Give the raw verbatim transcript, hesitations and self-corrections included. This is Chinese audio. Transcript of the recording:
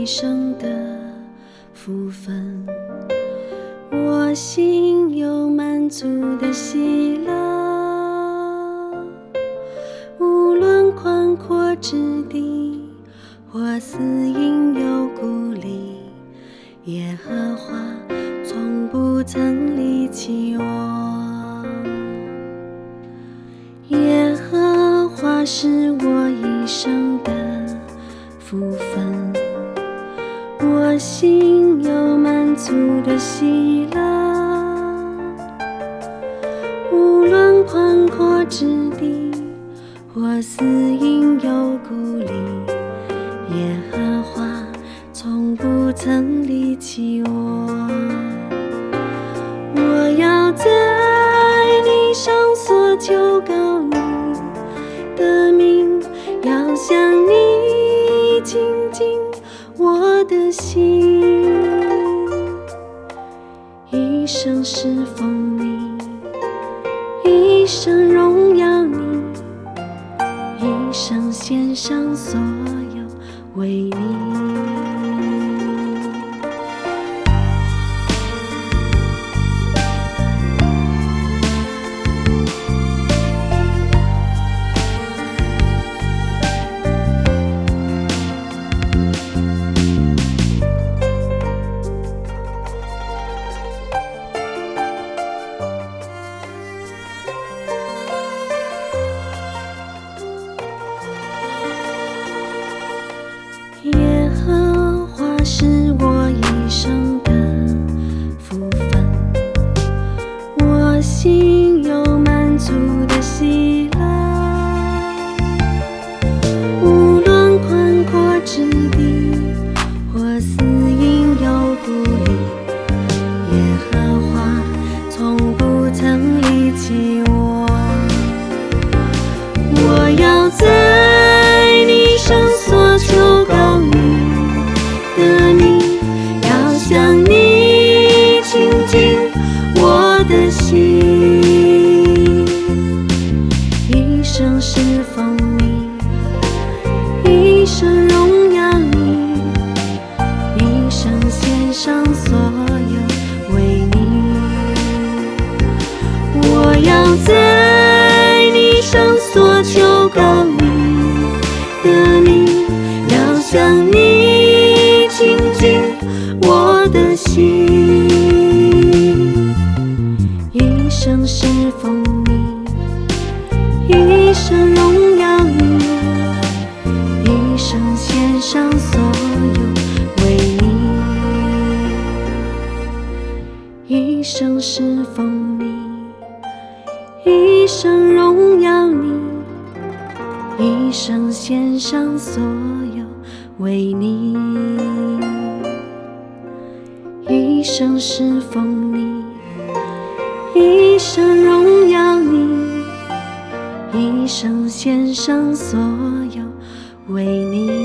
一生的福分，我心有满足的喜乐。无论宽阔之地或死荫有孤立，耶和华从不曾离弃我。耶和华是我一生的福分，我心有满足的喜乐。无论宽阔之地或死荫有孤立，耶和华从不曾离弃我。我要在你上所求告你的名，要向你亲近我的心，一生侍奉你，一生荣耀你，一生献上所有为你。耶和华是我一生的福分，我心有满足的喜乐。无论宽阔之地或死荫有孤立，耶和华从不曾离弃我。我要在你上所求告你的名，要向你亲近我的心，一生侍奉你，一生荣耀你，一生献上所有为你。我要在你上所求告你的名，要向你亲近我的心，一生侍奉你，一生荣耀你，一生献上所有为你，一生侍奉你，一生荣耀你，一生献上所有为你，一生侍奉你，一生荣耀你，一生献上所有为你。